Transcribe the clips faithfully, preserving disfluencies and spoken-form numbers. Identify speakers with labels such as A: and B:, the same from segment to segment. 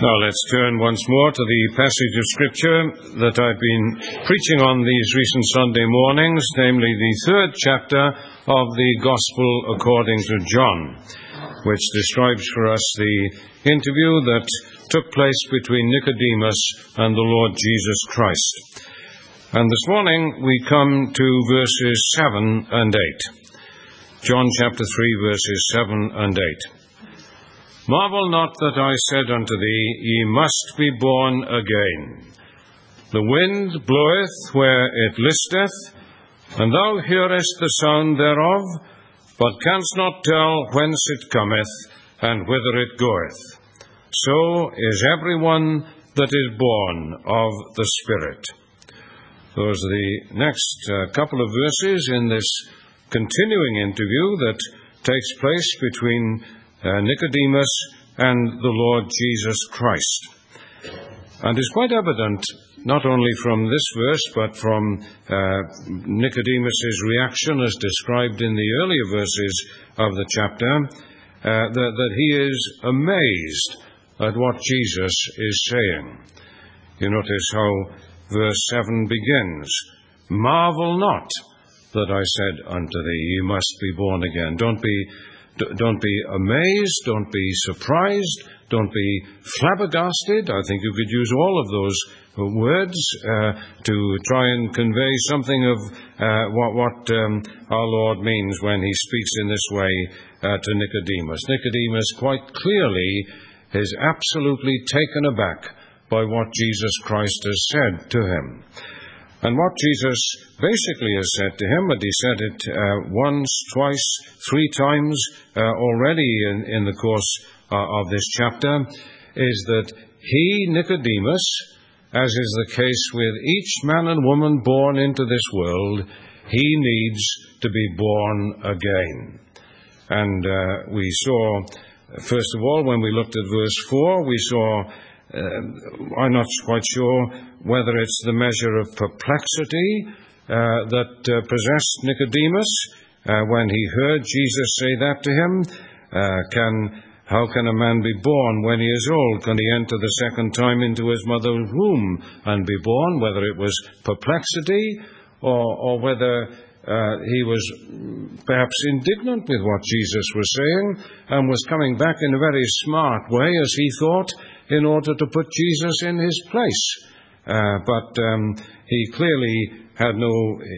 A: Now let's turn once more to the passage of Scripture that I've been preaching on these recent Sunday mornings, namely the third chapter of the Gospel according to John, which describes for us the interview that took place between Nicodemus and the Lord Jesus Christ. And this morning we come to verses seven and eight. John chapter three, verses seven and eight. Marvel not that I said unto thee, Ye must be born again. The wind bloweth where it listeth, and thou hearest the sound thereof, but canst not tell whence it cometh, and whither it goeth. So is every one that is born of the Spirit. Those are the next uh, couple of verses in this continuing interview that takes place between Uh, Nicodemus and the Lord Jesus Christ. And it's quite evident, not only from this verse, but from uh, Nicodemus's reaction as described in the earlier verses of the chapter, uh, that, that he is amazed at what Jesus is saying. You notice how verse seven begins, Marvel not that I said unto thee, Ye must be born again. Don't be Don't be amazed, don't be surprised, don't be flabbergasted. I think you could use all of those words uh, to try and convey something of uh, what, what um, our Lord means when he speaks in this way uh, to Nicodemus. Nicodemus quite clearly is absolutely taken aback by what Jesus Christ has said to him. And what Jesus basically has said to him, and he said it uh, once, twice, three times uh, already in, in the course uh, of this chapter, is that he, Nicodemus, as is the case with each man and woman born into this world, he needs to be born again. And uh, we saw, first of all, when we looked at verse four, we saw, uh, I'm not quite sure whether it's the measure of perplexity uh, that uh, possessed Nicodemus uh, when he heard Jesus say that to him. Uh, can how can a man be born when he is old? Can he enter the second time into his mother's womb and be born? Whether it was perplexity or, or whether uh, he was perhaps indignant with what Jesus was saying and was coming back in a very smart way, as he thought, in order to put Jesus in his place. Uh, but um, he clearly had no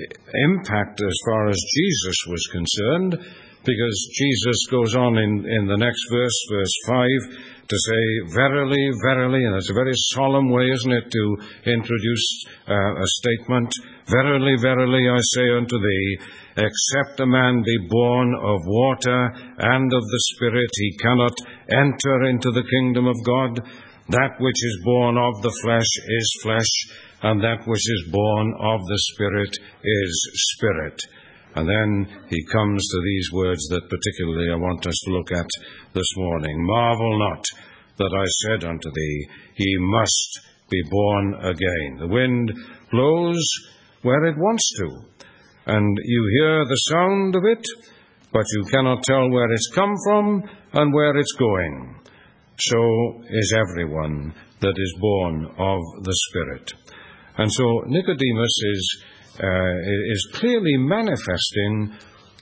A: impact as far as Jesus was concerned, because Jesus goes on in, in the next verse, verse five, to say, Verily, verily, and it's a very solemn way, isn't it, to introduce uh, a statement, Verily, verily, I say unto thee, except a man be born of water and of the Spirit, he cannot enter into the kingdom of God. That which is born of the flesh is flesh, and that which is born of the Spirit is spirit. And then he comes to these words that particularly I want us to look at this morning. Marvel not that I said unto thee, Ye must be born again. The wind blows where it wants to, and you hear the sound of it, but you cannot tell where it's come from and where it's going. So is everyone that is born of the Spirit. And so Nicodemus is, uh, is clearly manifesting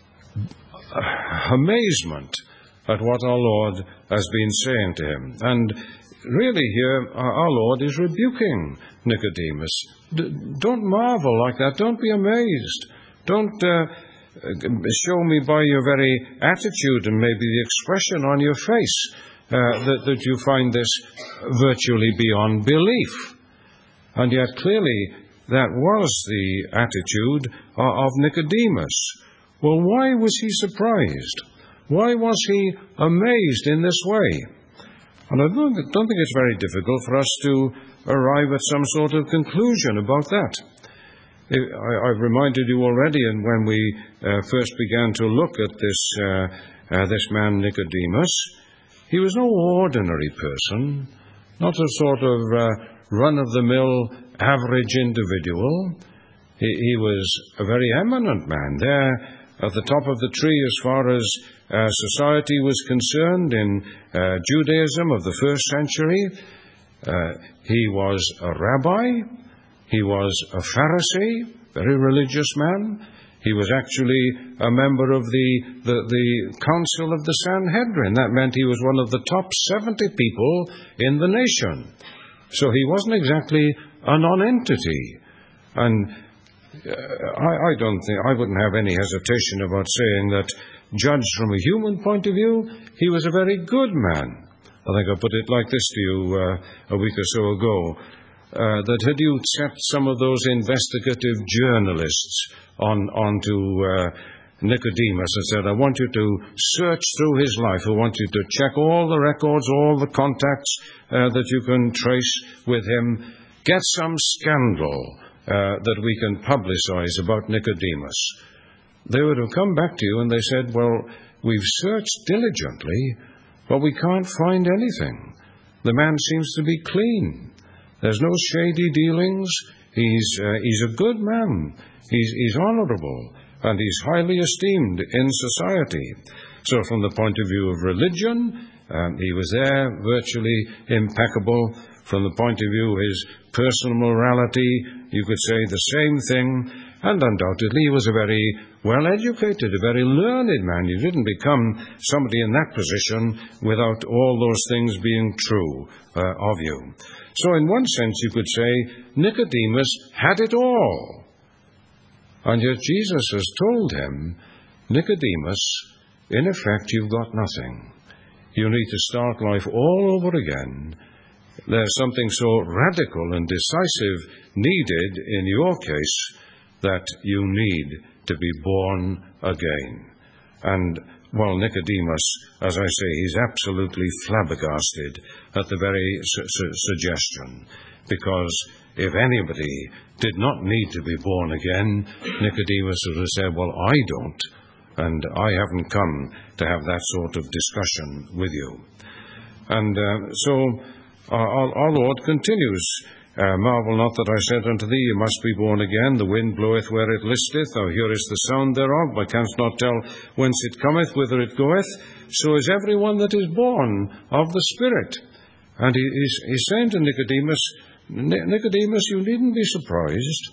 A: amazement at what our Lord has been saying to him. And really here, our Lord is rebuking Nicodemus. D- don't marvel like that. Don't be amazed. Don't uh, show me by your very attitude and maybe the expression on your face Uh, that, that you find this virtually beyond belief. And yet clearly that was the attitude of, of Nicodemus. Well, why was he surprised? Why was he amazed in this way? And I don't, don't think it's very difficult for us to arrive at some sort of conclusion about that. I, I've reminded you already, and when we uh, first began to look at this, uh, uh, this man Nicodemus, he was no ordinary person, not a sort of uh, run-of-the-mill average individual. He, he was a very eminent man there at the top of the tree as far as uh, society was concerned in uh, Judaism of the first century. Uh, he was a rabbi. He was a Pharisee, very religious man. He was actually a member of the, the, the council of the Sanhedrin. That meant he was one of the top seventy people in the nation. So he wasn't exactly a non-entity. And uh, I, I don't think, I wouldn't have any hesitation about saying that, judged from a human point of view, he was a very good man. I think I put it like this to you uh, a week or so ago, uh, that had you set some of those investigative journalists on onto uh, Nicodemus and said, I want you to search through his life, I want you to check all the records, all the contacts uh, that you can trace with him, get some scandal uh, that we can publicize about Nicodemus. They would have come back to you and they said, well, we've searched diligently, but we can't find anything. The man seems to be clean. There's no shady dealings. He's uh, he's a good man. He's, he's honorable, and he's highly esteemed in society. So from the point of view of religion, um, he was there, virtually impeccable. From the point of view of his personal morality, you could say the same thing. And undoubtedly he was a very well-educated, a very learned man. You didn't become somebody in that position without all those things being true uh, of you. So in one sense you could say Nicodemus had it all. And yet Jesus has told him, Nicodemus, in effect you've got nothing. You need to start life all over again. There's something so radical and decisive needed in your case that you need to be born again. And, well, Nicodemus, as I say, he's absolutely flabbergasted at the very su- su- suggestion, because if anybody did not need to be born again, Nicodemus would have said, well, I don't, and I haven't come to have that sort of discussion with you. And uh, so our, our Lord continues, Uh, marvel not that I said unto thee, you must be born again. The wind bloweth where it listeth, thou hearest the sound thereof, but canst not tell whence it cometh, whither it goeth. So is every one that is born of the Spirit. And he, he's, he's saying to Nicodemus, Nicodemus, you needn't be surprised.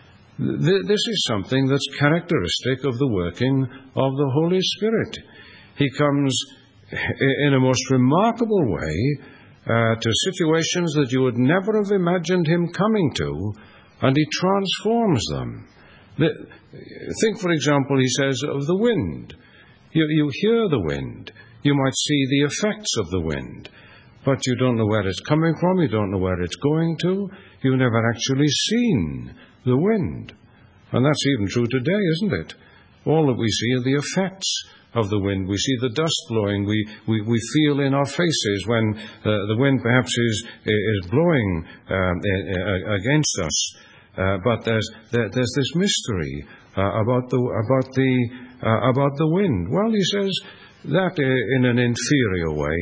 A: This is something that's characteristic of the working of the Holy Spirit. He comes in a most remarkable way Uh, to situations that you would never have imagined him coming to, and he transforms them. The, think, for example, he says, of the wind. You, you hear the wind. You might see the effects of the wind, but you don't know where it's coming from, you don't know where it's going to. You've never actually seen the wind. And that's even true today, isn't it? All that we see are the effects of the wind. We see the dust blowing. We, we, we feel in our faces when uh, the wind perhaps is, is blowing um, against us. Uh, but there's, there, there's this mystery uh, about, the, about, the, uh, about the wind. Well, he says that in an inferior way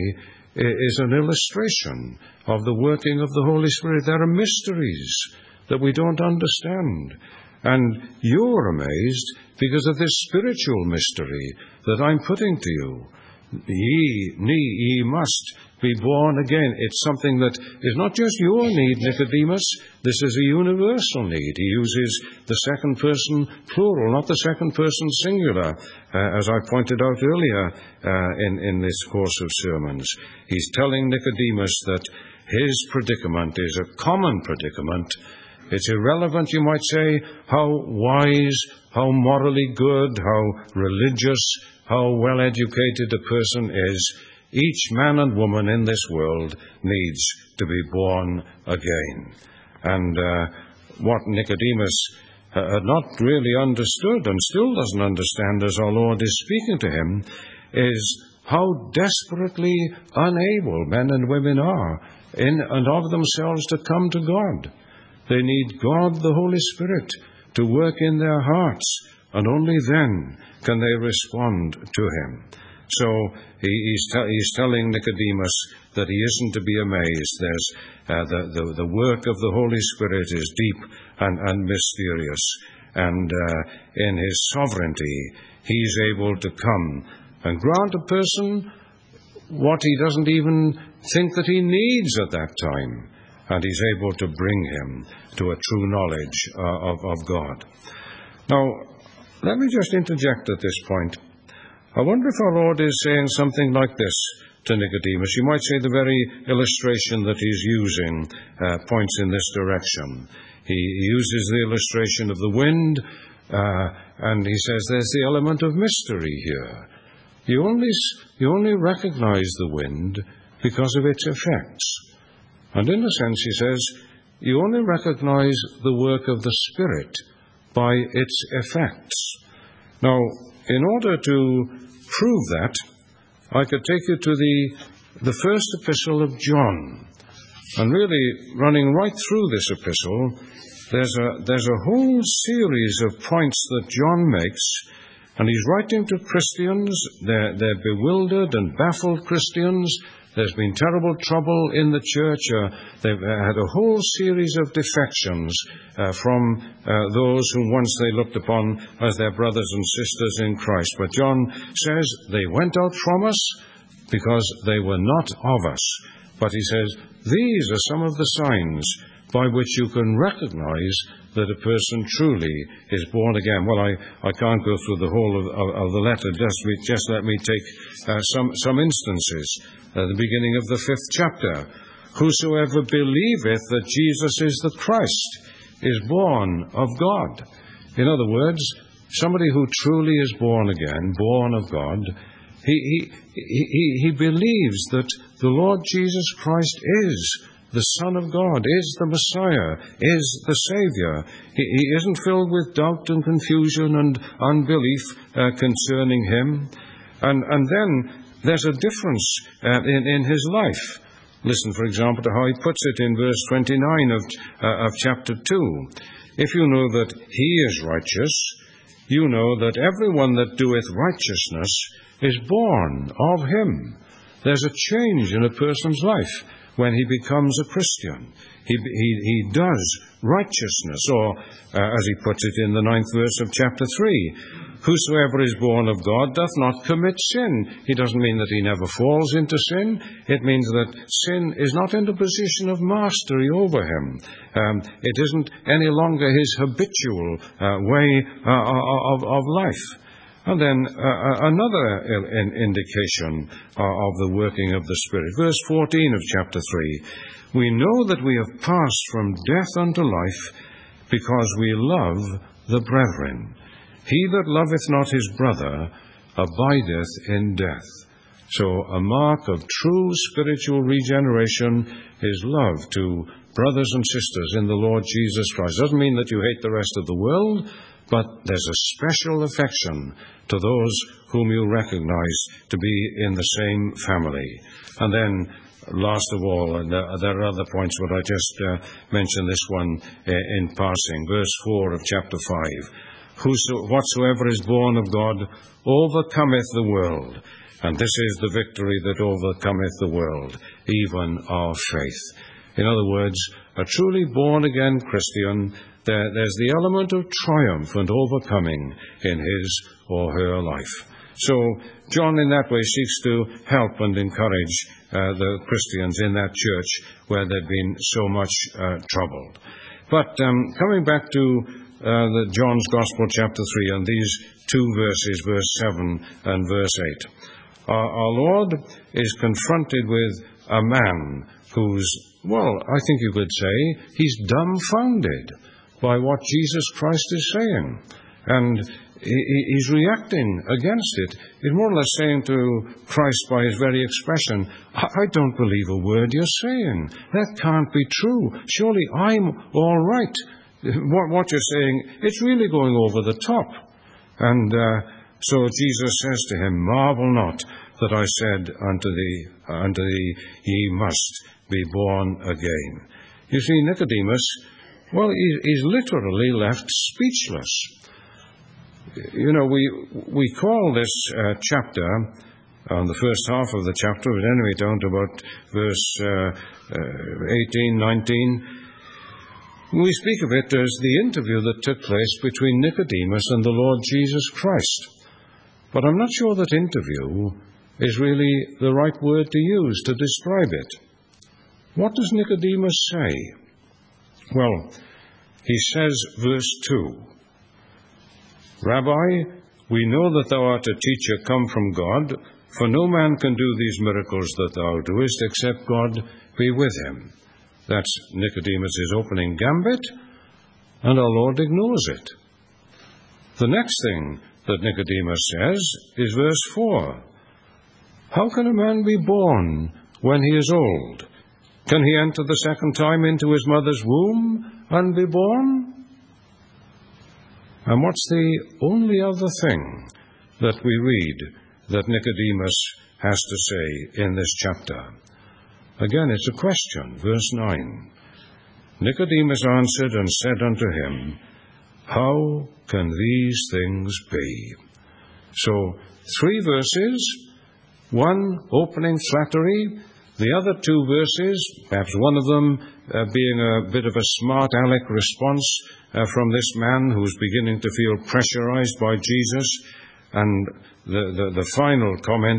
A: is an illustration of the working of the Holy Spirit. There are mysteries that we don't understand. And you're amazed because of this spiritual mystery that I'm putting to you. Ye, ne, ye must be born again. It's something that is not just your need, Nicodemus. This is a universal need. He uses the second person plural, not the second person singular, uh, as I pointed out earlier uh, in, in this course of sermons. He's telling Nicodemus that his predicament is a common predicament. It's irrelevant, you might say, how wise, how morally good, how religious, how well-educated a person is. Each man and woman in this world needs to be born again. And uh, what Nicodemus uh, had not really understood and still doesn't understand as our Lord is speaking to him is how desperately unable men and women are in and of themselves to come to God. They need God, the Holy Spirit, to work in their hearts, and only then can they respond to him. So he, he's, te- he's telling Nicodemus that he isn't to be amazed. There's, uh, the, the, the work of the Holy Spirit is deep and, and mysterious, and uh, in his sovereignty he's able to come and grant a person what he doesn't even think that he needs at that time. and he's able to bring him to a true knowledge uh, of, of God. Now, let me just interject at this point. I wonder if our Lord is saying something like this to Nicodemus. You might say the very illustration that he's using uh, points in this direction. He uses the illustration of the wind, uh, and he says there's the element of mystery here. You only, you only recognize the wind because of its effects. And in a sense, he says, you only recognize the work of the Spirit by its effects. Now, in order to prove that, I could take you to the, the first epistle of John. And really, running right through this epistle, there's a, there's a whole series of points that John makes. And he's writing to Christians. They're, they're bewildered and baffled Christians. There's been terrible trouble in the church. Uh, they've had a whole series of defections uh, from uh, those whom once they looked upon as their brothers and sisters in Christ. But John says they went out from us because they were not of us. But he says, these are some of the signs by which you can recognize that a person truly is born again. Well, I, I can't go through the whole of, of, of the letter. Just, just let me take uh, some, some instances. At the beginning of the fifth chapter, whosoever believeth that Jesus is the Christ is born of God. In other words, somebody who truly is born again, born of God, he, he, he, he believes that the Lord Jesus Christ is the Son of God, is the Messiah, is the Savior. He, he isn't filled with doubt and confusion and unbelief uh, concerning him. And, and then there's a difference uh, in, in his life. Listen, for example, to how he puts it in verse twenty-nine of, uh, of chapter two. If you know that he is righteous, you know that everyone that doeth righteousness is born of him. There's a change in a person's life when he becomes a Christian. He, he, he does righteousness, or uh, as he puts it in the ninth verse of chapter three, whosoever is born of God doth not commit sin. He doesn't mean that he never falls into sin. It means that sin is not in the position of mastery over him. Um, it isn't any longer his habitual uh, way uh, of, of life. And then uh, another in indication uh, of the working of the Spirit. Verse fourteen of chapter three. We know that we have passed from death unto life because we love the brethren. He that loveth not his brother abideth in death. So a mark of true spiritual regeneration is love to brothers and sisters in the Lord Jesus Christ. Doesn't mean that you hate the rest of the world, but there's a special affection to those whom you recognize to be in the same family. And then, last of all, and there are other points, but I just uh, mentioned this one uh, in passing. Verse four of chapter five. Whoso, whatsoever is born of God overcometh the world. And this is the victory that overcometh the world, even our faith. In other words, a truly born-again Christian, there, there's the element of triumph and overcoming in his or her life. So John in that way seeks to help and encourage uh, the Christians in that church where they've been so much uh, troubled. But um, coming back to uh, the John's Gospel, chapter three, and these two verses, verse seven and verse eight, our, our Lord is confronted with a man who's, well, I think you could say, he's dumbfounded by what Jesus Christ is saying. And he's reacting against it. He's more or less saying to Christ by his very expression, I don't believe a word you're saying. That can't be true. Surely I'm all right. What, what you're saying, it's really going over the top. And uh, so Jesus says to him, marvel not that I said unto thee, unto thee, ye must be born again. You see, Nicodemus, well, he, he's literally left speechless. You know, we we call this uh, chapter, on uh, the first half of the chapter, but anyway, down to about verse uh, uh, eighteen, nineteen, we speak of it as the interview that took place between Nicodemus and the Lord Jesus Christ. But I'm not sure that interview is really the right word to use to describe it. What does Nicodemus say? Well, he says, verse two, Rabbi, we know that thou art a teacher come from God, for no man can do these miracles that thou doest, except God be with him. That's Nicodemus' opening gambit, and our Lord ignores it. The next thing that Nicodemus says is verse four. How can a man be born when he is old? Can he enter the second time into his mother's womb and be born? And what's the only other thing that we read that Nicodemus has to say in this chapter? Again, it's a question, verse nine. Nicodemus answered and said unto him, How can these things be? So, three verses, one opening flattery, the other two verses, perhaps one of them uh, being a bit of a smart aleck response uh, from this man who's beginning to feel pressurized by Jesus, and the, the, the final comment,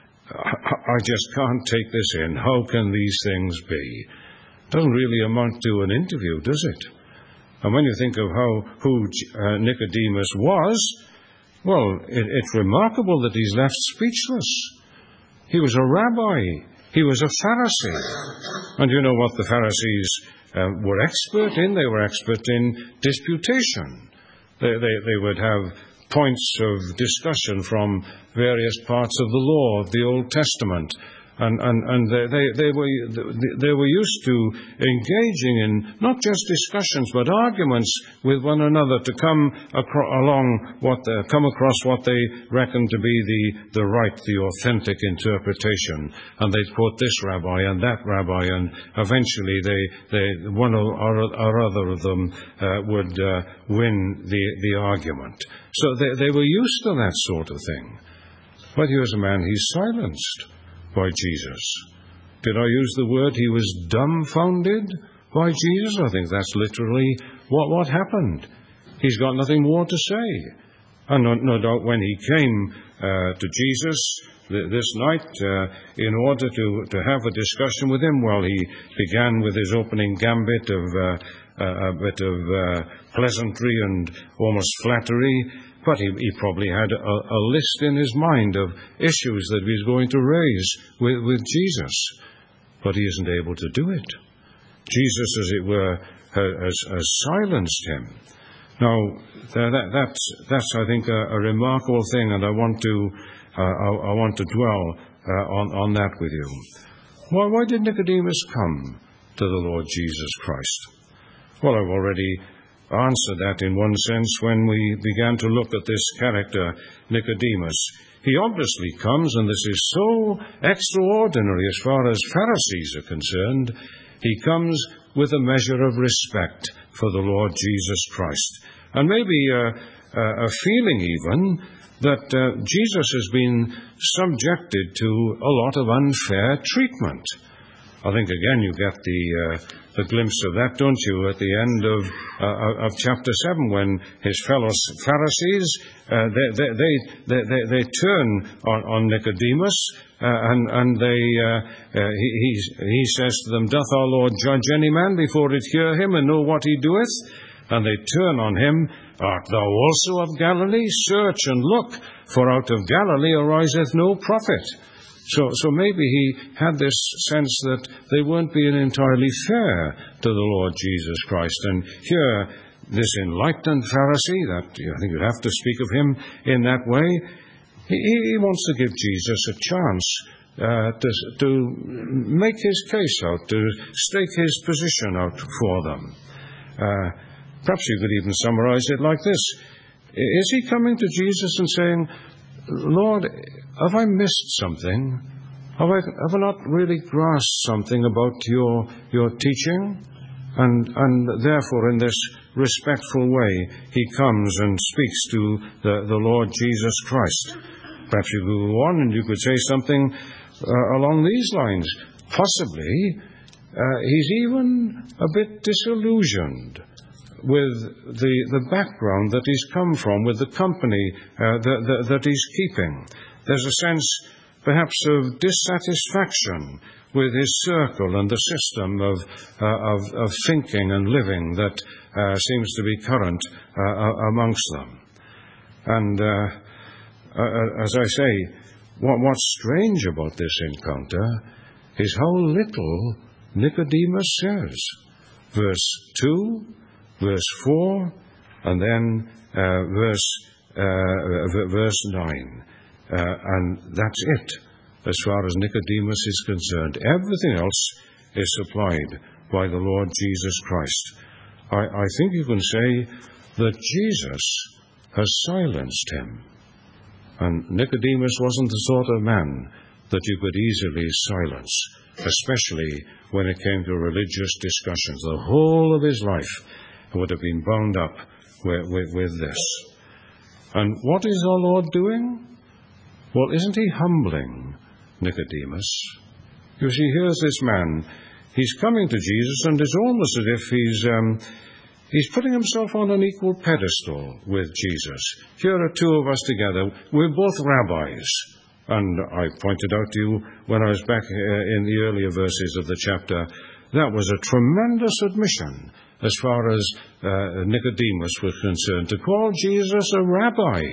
A: I just can't take this in. How can these things be? Doesn't really amount to an interview, does it? And when you think of how who uh, Nicodemus was, well, it, it's remarkable that he's left speechless. He was a rabbi. He was a Pharisee. And you know what the Pharisees uh, were expert in? They were expert in disputation. They, they, they would have points of discussion from various parts of the law of the Old Testament. And, and, and they, they, they, were, they were used to engaging in not just discussions, but arguments with one another to come acro- along what they, come across what they reckoned to be the, the right, the authentic interpretation. And they'd quote this rabbi and that rabbi, and eventually they, they one or, or other of them uh, would uh, win the, the argument. So they, they were used to that sort of thing. But here's a man, he's silenced by Jesus. Did I use the word he was dumbfounded by Jesus? I think that's literally what, what happened. He's got nothing more to say. And no, no doubt when he came uh, to Jesus th- this night uh, in order to, to have a discussion with him, well, he began with his opening gambit of uh, uh, a bit of uh, pleasantry and almost flattery. But he, he probably had a, a list in his mind of issues that he's going to raise with, with Jesus. But he isn't able to do it. Jesus, as it were, has, has silenced him. Now, that, that's, that's, I think, a, a remarkable thing, and I want to, uh, I, I want to dwell uh, on, on that with you. Why, why did Nicodemus come to the Lord Jesus Christ? Well, I've already answered that in one sense when we began to look at this character, Nicodemus. He obviously comes, and this is so extraordinary as far as Pharisees are concerned, he comes with a measure of respect for the Lord Jesus Christ. And maybe uh, uh, a feeling even that uh, Jesus has been subjected to a lot of unfair treatment. I think, again, you get the uh, the glimpse of that, don't you, at the end of uh, of chapter seven, when his fellow Pharisees, uh, they, they, they, they, they, they turn on, on Nicodemus, uh, and, and they, uh, uh, he, he, he says to them, Doth our Lord judge any man before it hear him and know what he doeth? And they turn on him, Art thou also of Galilee? Search and look, for out of Galilee ariseth no prophet. So, so maybe he had this sense that they weren't being entirely fair to the Lord Jesus Christ. And here, this enlightened Pharisee, that I think you'd have to speak of him in that way, he, he wants to give Jesus a chance uh, to, to make his case out, to stake his position out for them. Uh, perhaps you could even summarize it like this. Is he coming to Jesus and saying, Lord, have I missed something? Have I, have I not really grasped something about your your teaching? And and therefore, in this respectful way, he comes and speaks to the, the Lord Jesus Christ. Perhaps you could go on and you could say something uh, along these lines. Possibly, uh, he's even a bit disillusioned with the, the background that he's come from, with the company uh, that, that, that he's keeping. There's a sense perhaps of dissatisfaction with his circle and the system of, uh, of, of thinking and living that uh, seems to be current uh, amongst them. And uh, uh, as I say, what, what's strange about this encounter is how little Nicodemus says. Verse two, verse four, and then uh, verse, uh, verse nine. Uh, and that's it, as far as Nicodemus is concerned. Everything else is supplied by the Lord Jesus Christ. I, I think you can say that Jesus has silenced him. And Nicodemus wasn't the sort of man that you could easily silence, especially when it came to religious discussions. The whole of his life would have been bound up with, with, with this. And what is our Lord doing? Well, isn't he humbling Nicodemus? You see, here's this man. He's coming to Jesus, and it's almost as if he's um, he's putting himself on an equal pedestal with Jesus. Here are two of us together. We're both rabbis. And I pointed out to you when I was back in the earlier verses of the chapter, that was a tremendous admission as far as uh, Nicodemus was concerned. To call Jesus a rabbi.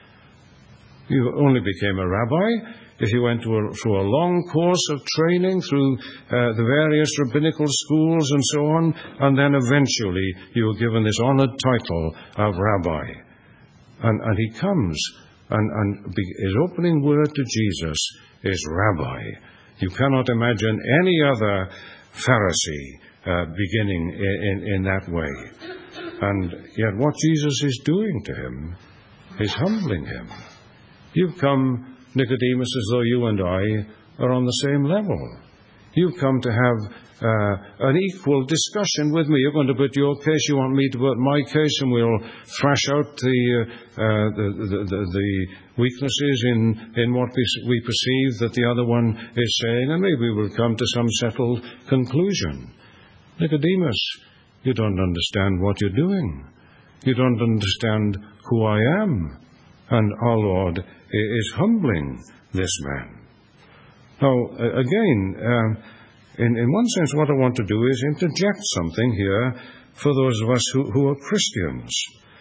A: You only became a rabbi if you went to a, through a long course of training through uh, the various rabbinical schools and so on, and then eventually you were given this honored title of rabbi. And, and he comes, and, and his opening word to Jesus is rabbi. You cannot imagine any other Pharisee uh, beginning in, in, in that way. And yet what Jesus is doing to him is humbling him. You've come, Nicodemus, as though you and I are on the same level. You've come to have uh, an equal discussion with me. You're going to put your case, you want me to put my case, and we'll thrash out the uh, the, the, the, the weaknesses in, in what we, we perceive that the other one is saying, and maybe we'll come to some settled conclusion. Nicodemus, you don't understand what you're doing. You don't understand who I am. And our Lord is humbling this man. Now, again, uh, in, in one sense, what I want to do is interject something here for those of us who, who are Christians.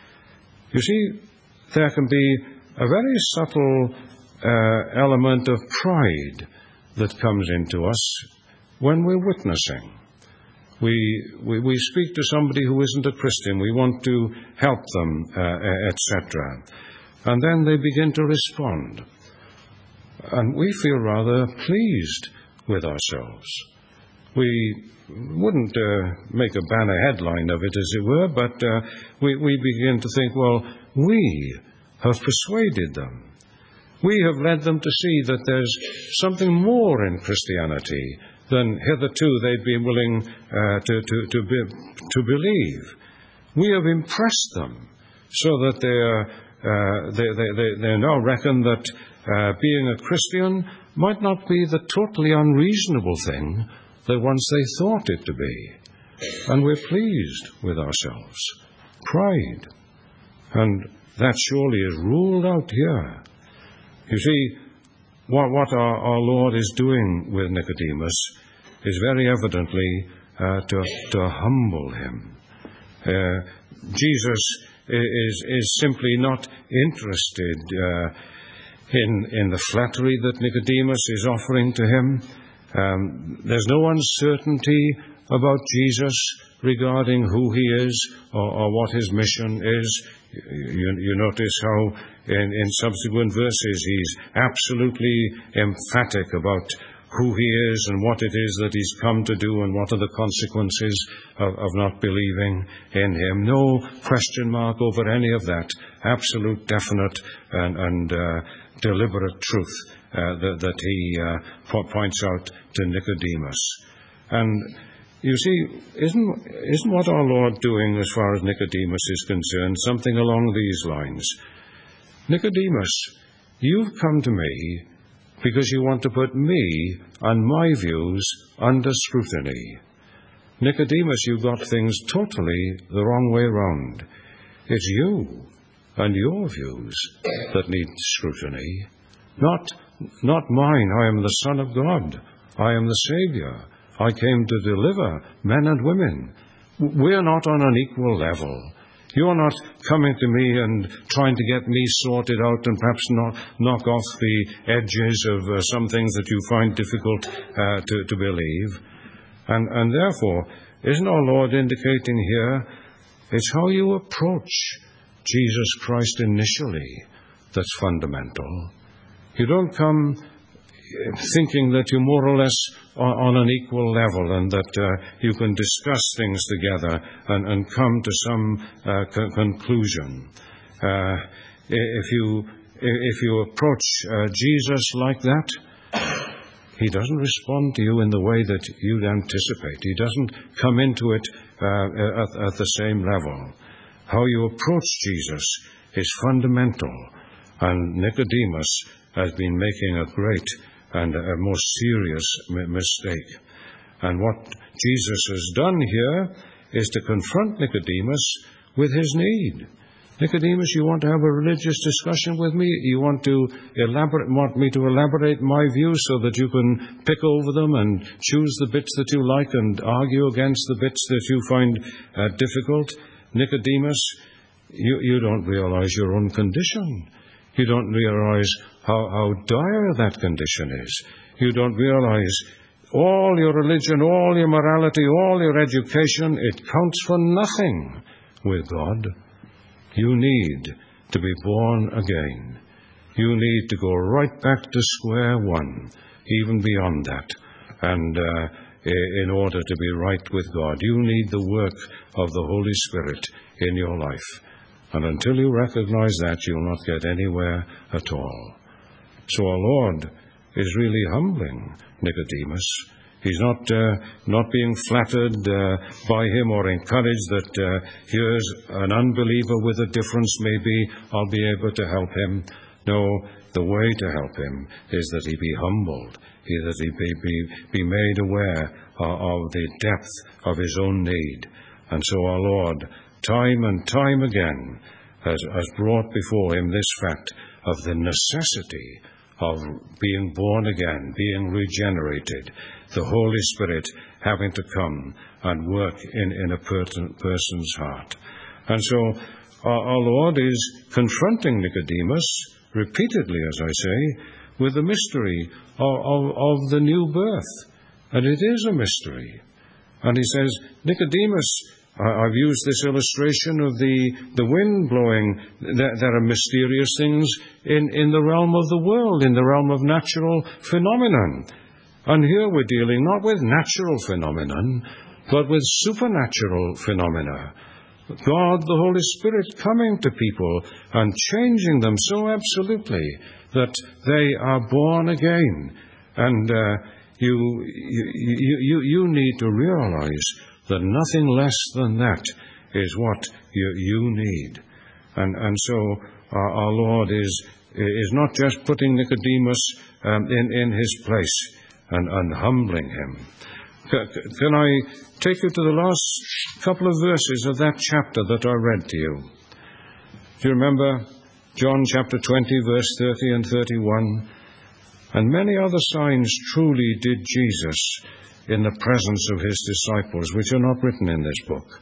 A: You see, there can be a very subtle uh, element of pride that comes into us when we're witnessing. We, we, we speak to somebody who isn't a Christian. We want to help them, uh, et cetera. And then they begin to respond. And we feel rather pleased with ourselves. We wouldn't uh, make a banner headline of it, as it were, but uh, we, we begin to think, well, we have persuaded them. We have led them to see that there's something more in Christianity than hitherto they'd been willing uh, to, to, to, be, to believe. We have impressed them so that they're Uh, they, they, they, they now reckon that uh, being a Christian might not be the totally unreasonable thing that once they thought it to be. And we're pleased with ourselves. Pride. And that surely is ruled out here. You see, what, what our, our Lord is doing with Nicodemus is very evidently uh, to, to humble him. Uh, Jesus Is, is simply not interested uh, in, in the flattery that Nicodemus is offering to him. Um, there's no uncertainty about Jesus regarding who he is or, or what his mission is. You, you notice how in, in subsequent verses he's absolutely emphatic about who he is and what it is that he's come to do and what are the consequences of, of not believing in him. No question mark over any of that. Absolute, definite, and, and uh, deliberate truth uh, that, that he uh, points out to Nicodemus. And you see, isn't, isn't what our Lord doing as far as Nicodemus is concerned something along these lines? Nicodemus, you've come to me because you want to put me and my views under scrutiny. Nicodemus, you've got things totally the wrong way round. It's you and your views that need scrutiny, not not mine. I am the Son of God. I am the Savior. I came to deliver men and women. We're not on an equal level. You're not coming to me and trying to get me sorted out and perhaps not knock off the edges of uh, some things that you find difficult uh, to, to believe. And, and therefore, isn't our Lord indicating here, it's how you approach Jesus Christ initially that's fundamental. You don't come thinking that you're more or less on, on an equal level and that uh, you can discuss things together and, and come to some uh, co- conclusion. Uh, if you if you approach uh, Jesus like that, he doesn't respond to you in the way that you'd anticipate. He doesn't come into it uh, at, at the same level. How you approach Jesus is fundamental, and Nicodemus has been making a great and a more serious m- mistake. And what Jesus has done here is to confront Nicodemus with his need. Nicodemus, you want to have a religious discussion with me? You want to elaborate, want me to elaborate my views so that you can pick over them and choose the bits that you like and argue against the bits that you find uh, difficult? Nicodemus, you, you don't realize your own condition. You don't realize how, how dire that condition is. You don't realize all your religion, all your morality, all your education, it counts for nothing with God. You need to be born again. You need to go right back to square one, even beyond that, and uh, in order to be right with God. You need the work of the Holy Spirit in your life. And until you recognize that, you'll not get anywhere at all. So our Lord is really humbling Nicodemus. He's not uh, not being flattered uh, by him or encouraged that uh, here's an unbeliever with a difference, maybe I'll be able to help him. No, the way to help him is that he be humbled, that he be, be, be made aware uh, of the depth of his own need. And so our Lord, time and time again, has, has brought before him this fact of the necessity of being born again, being regenerated, the Holy Spirit having to come and work in, in a person, person's heart. And so our, our Lord is confronting Nicodemus repeatedly, as I say, with the mystery of, of, of the new birth. And it is a mystery. And he says, Nicodemus, I've used this illustration of the, the wind blowing. There, there are mysterious things in, in the realm of the world, in the realm of natural phenomenon. And here we're dealing not with natural phenomenon, but with supernatural phenomena. God, the Holy Spirit, coming to people and changing them so absolutely that they are born again. And uh, you, you, you, you need to realize that nothing less than that is what you, you need. And, and so our, our Lord is, is not just putting Nicodemus um, in, in his place and, and humbling him. C- can I take you to the last couple of verses of that chapter that I read to you? Do you remember John chapter twenty, verse thirty and thirty-one? And many other signs truly did Jesus in the presence of his disciples, which are not written in this book.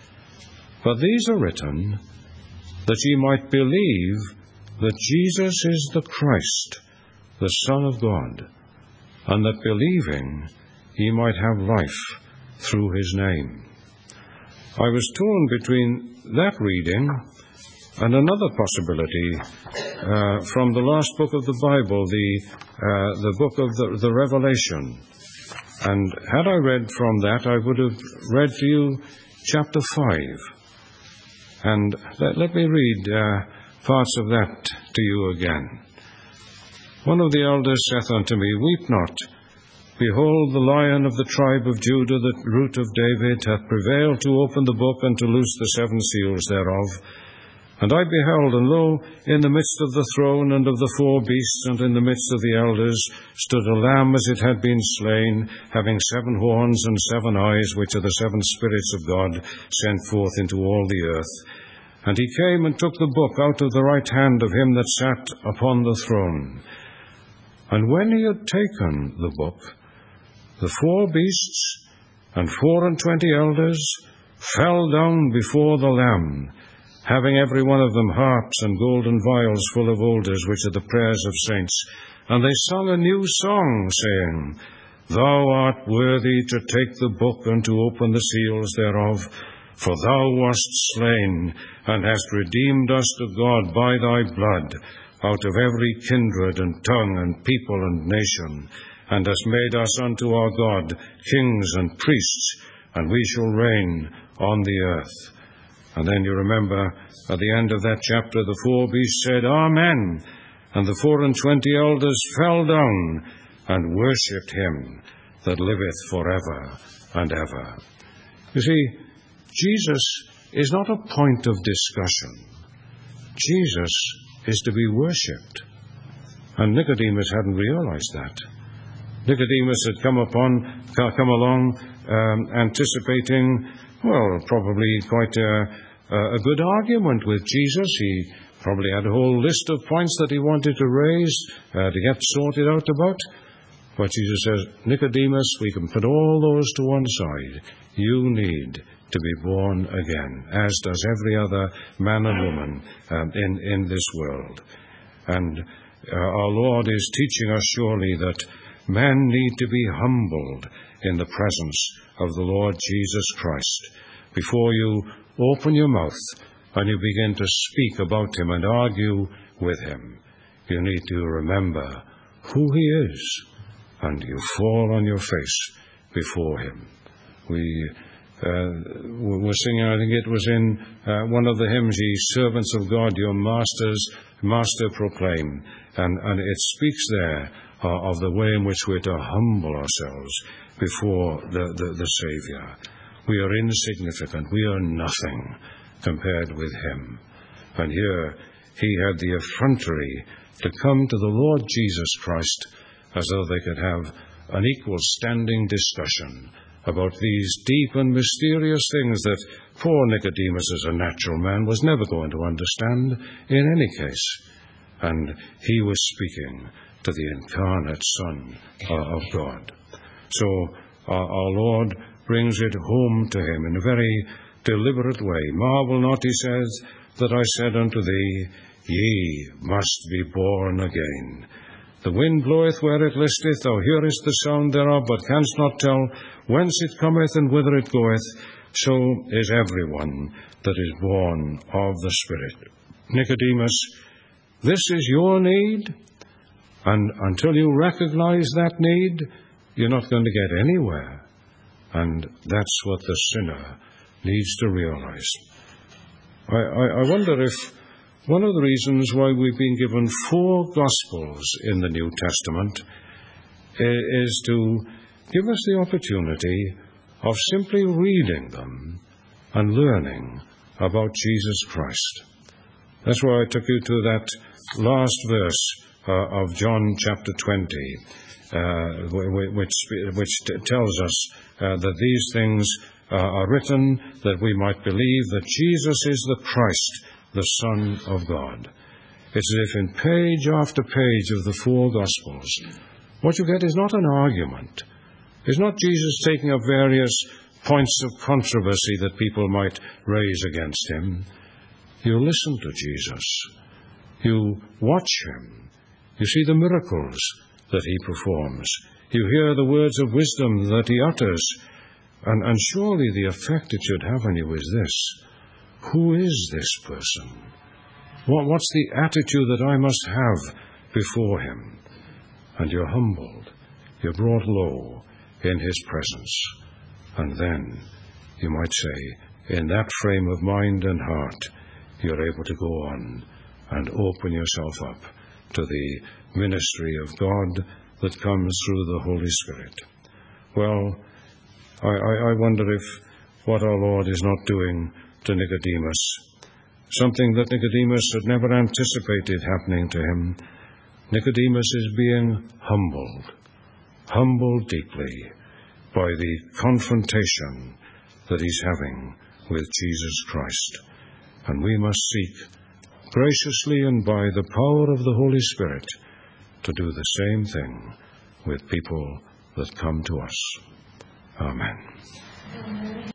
A: But these are written that ye might believe that Jesus is the Christ, the Son of God, and that believing ye might have life through his name. I was torn between that reading and another possibility uh, from the last book of the Bible, the, uh, the book of the, the Revelation. And had I read from that, I would have read to you chapter five. And let, let me read uh, parts of that to you again. One of the elders saith unto me, Weep not. Behold, the Lion of the tribe of Judah, the Root of David, hath prevailed to open the book and to loose the seven seals thereof. And I beheld, and lo, in the midst of the throne and of the four beasts and in the midst of the elders stood a lamb as it had been slain, having seven horns and seven eyes, which are the seven spirits of God sent forth into all the earth. And he came and took the book out of the right hand of him that sat upon the throne. And when he had taken the book, the four beasts and four and twenty elders fell down before the Lamb, having every one of them harps and golden vials full of odors, which are the prayers of saints. And they sung a new song, saying, Thou art worthy to take the book and to open the seals thereof, for thou wast slain, and hast redeemed us to God by thy blood, out of every kindred and tongue and people and nation, and hast made us unto our God kings and priests, and we shall reign on the earth. And then you remember, at the end of that chapter, the four beasts said, Amen, and the four and twenty elders fell down and worshipped him that liveth forever and ever. You see, Jesus is not a point of discussion. Jesus is to be worshipped. And Nicodemus hadn't realized that. Nicodemus had come upon, come along um, anticipating, well, probably quite a, a good argument with Jesus. He probably had a whole list of points that he wanted to raise, uh, to get sorted out about. But Jesus says, Nicodemus, we can put all those to one side. You need to be born again, as does every other man and woman um, in, in this world. And uh, our Lord is teaching us surely that men need to be humbled in the presence of the Lord Jesus Christ. Before you open your mouth and you begin to speak about him and argue with him, you need to remember who he is, and you fall on your face before him. We uh, were singing, I think it was in uh, one of the hymns, Ye servants of God, your masters, master proclaim. And, and it speaks there uh, of the way in which we're to humble ourselves before the, the, the Savior. We are insignificant. We are nothing compared with him. And here he had the effrontery to come to the Lord Jesus Christ as though they could have an equal standing discussion about these deep and mysterious things that poor Nicodemus, as a natural man, was never going to understand in any case. And he was speaking to the incarnate Son uh, of God. So uh, our Lord brings it home to him in a very deliberate way. Marvel not, he says, that I said unto thee, Ye must be born again. The wind bloweth where it listeth, thou hearest the sound thereof, but canst not tell whence it cometh and whither it goeth. So is everyone that is born of the Spirit. Nicodemus, this is your need, and until you recognize that need, you're not going to get anywhere. And that's what the sinner needs to realize. I, I, I wonder if one of the reasons why we've been given four Gospels in the New Testament is to give us the opportunity of simply reading them and learning about Jesus Christ. That's why I took you to that last verse uh, of John chapter twenty, uh, which, which tells us uh, that these things uh, are written that we might believe that Jesus is the Christ, the Son of God. It's as if in page after page of the four Gospels, what you get is not an argument. It's not Jesus taking up various points of controversy that people might raise against him. You listen to Jesus. You watch him. You see the miracles that he performs. You hear the words of wisdom that he utters. And, and surely the effect it should have on you is this. Who is this person? What, what's the attitude that I must have before him? And you're humbled. You're brought low in his presence. And then, you might say, in that frame of mind and heart, you're able to go on and open yourself up to the ministry of God that comes through the Holy Spirit. Well, I, I, I wonder if what our Lord is not doing to Nicodemus, something that Nicodemus had never anticipated happening to him. Nicodemus is being humbled, humbled deeply by the confrontation that he's having with Jesus Christ. And we must seek graciously and by the power of the Holy Spirit to do the same thing with people that come to us. Amen.